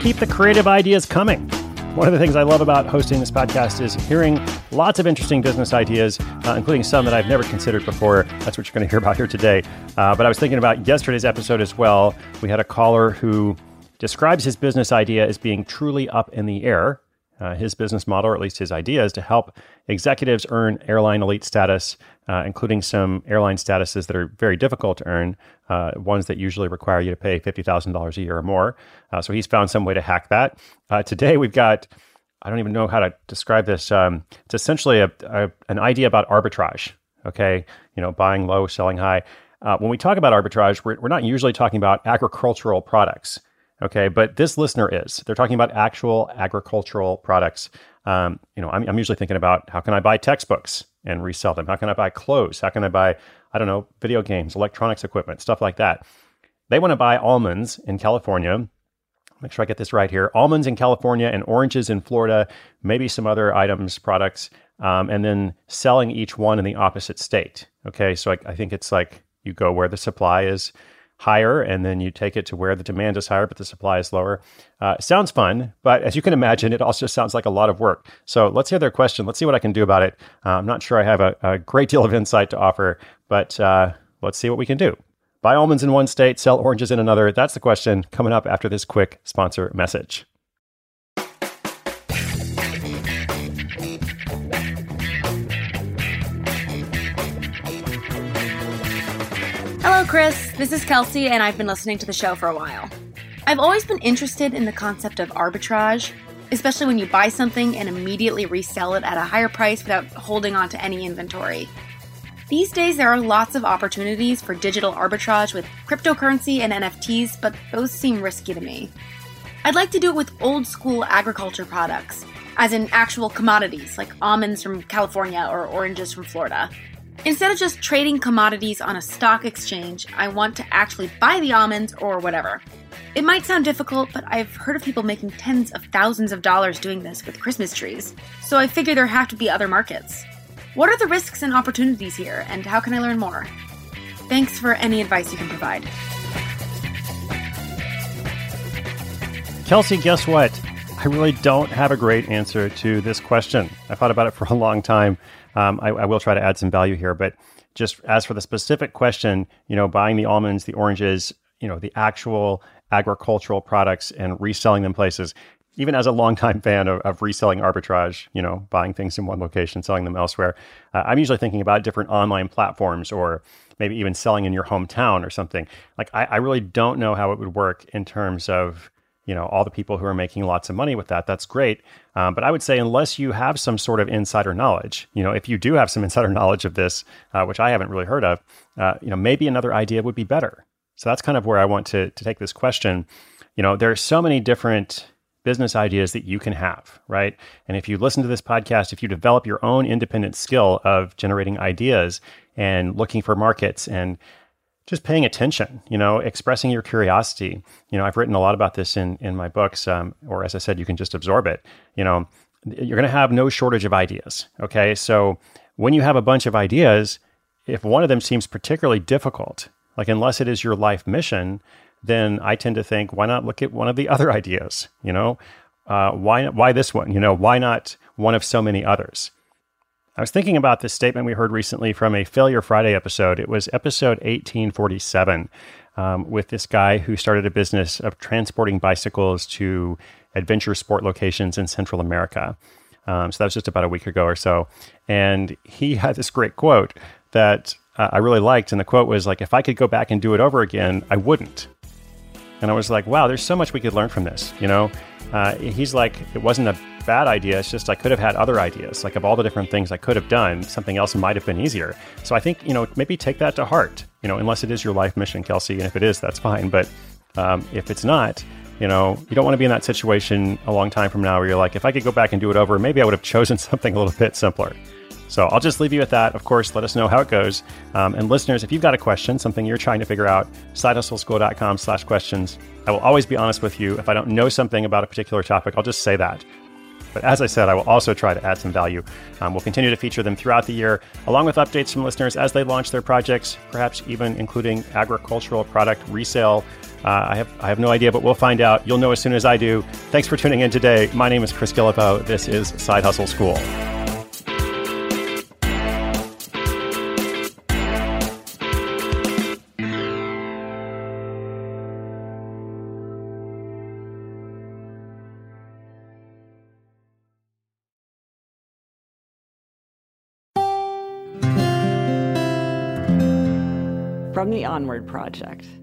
keep the creative ideas coming. One of the things I love about hosting this podcast is hearing lots of interesting business ideas, including some that I've never considered before. That's what you're going to hear about here today. But I was thinking about yesterday's episode as well. We had a caller who describes his business idea as being truly up in the air. His business model, or at least his idea, is to help executives earn airline elite status, including some airline statuses that are very difficult to earn, ones that usually require you to pay $50,000 a year or more. So he's found some way to hack that. Today we've got, I don't even know how to describe this. It's essentially an idea about arbitrage. Okay, buying low, selling high. When we talk about arbitrage, we're not usually talking about agricultural products. Okay, but this listener is. They're talking about actual agricultural products. I'm usually thinking about how can I buy textbooks and resell them? How can I buy clothes? How can I buy, video games, electronics equipment, stuff like that? They want to buy almonds in California. Make sure I get this right here. Almonds in California and oranges in Florida, maybe some other items, products, and then selling each one in the opposite state. Okay, so I think it's like you go where the supply is higher, and then you take it to where the demand is higher, but the supply is lower. Sounds fun, but as you can imagine, it also sounds like a lot of work. So let's hear their question. Let's see what I can do about it. I'm not sure I have a great deal of insight to offer, but let's see what we can do. Buy almonds in one state, sell oranges in another. That's the question coming up after this quick sponsor message. Hello, Chris. This is Kelsey, and I've been listening to the show for a while. I've always been interested in the concept of arbitrage, especially when you buy something and immediately resell it at a higher price without holding on to any inventory. These days, there are lots of opportunities for digital arbitrage with cryptocurrency and NFTs, but those seem risky to me. I'd like to do it with old-school agriculture products, as in actual commodities like almonds from California or oranges from Florida. Instead of just trading commodities on a stock exchange, I want to actually buy the almonds or whatever. It might sound difficult, but I've heard of people making tens of thousands of dollars doing this with Christmas trees, so I figure there have to be other markets. What are the risks and opportunities here, and how can I learn more? Thanks for any advice you can provide. Kelsey, guess what? I really don't have a great answer to this question. I thought about it for a long time. I will try to add some value here, but just as for the specific question, buying the almonds, the oranges, the actual agricultural products and reselling them places, even as a longtime fan of reselling arbitrage, buying things in one location, selling them elsewhere, I'm usually thinking about different online platforms or maybe even selling in your hometown or something. Like, I really don't know how it would work in terms of all the people who are making lots of money with that. That's great. But I would say unless you have some sort of insider knowledge, if you do have some insider knowledge of this, which I haven't really heard of, maybe another idea would be better. So that's kind of where I want to take this question. There are so many different business ideas that you can have, right? And if you listen to this podcast, if you develop your own independent skill of generating ideas and looking for markets and just paying attention, expressing your curiosity. I've written a lot about this in my books, or as I said, you can just absorb it. You're going to have no shortage of ideas. Okay. So when you have a bunch of ideas, if one of them seems particularly difficult, like unless it is your life mission, then I tend to think, why not look at one of the other ideas? Why this one? Why not one of so many others? I was thinking about this statement we heard recently from a Failure Friday episode. It was episode 1847 with this guy who started a business of transporting bicycles to adventure sport locations in Central America. So that was just about a week ago or so. And he had this great quote that I really liked. And the quote was like, if I could go back and do it over again, I wouldn't. And I was like, wow, there's so much we could learn from this. He's like, it wasn't a bad idea. It's just I could have had other ideas. Like of all the different things I could have done, something else might have been easier. So I think, maybe take that to heart, unless it is your life mission, Kelsey. And if it is, that's fine. But if it's not, you don't want to be in that situation a long time from now where you're like, if I could go back and do it over, maybe I would have chosen something a little bit simpler. So I'll just leave you at that. Of course, let us know how it goes. And listeners, if you've got a question, something you're trying to figure out, sidehustleschool.com/questions. I will always be honest with you. If I don't know something about a particular topic, I'll just say that. But as I said, I will also try to add some value. We'll continue to feature them throughout the year, along with updates from listeners as they launch their projects, perhaps even including agricultural product resale. I have no idea, but we'll find out. You'll know as soon as I do. Thanks for tuning in today. My name is Chris Guillebeau. This is Side Hustle School. From the Onward Project.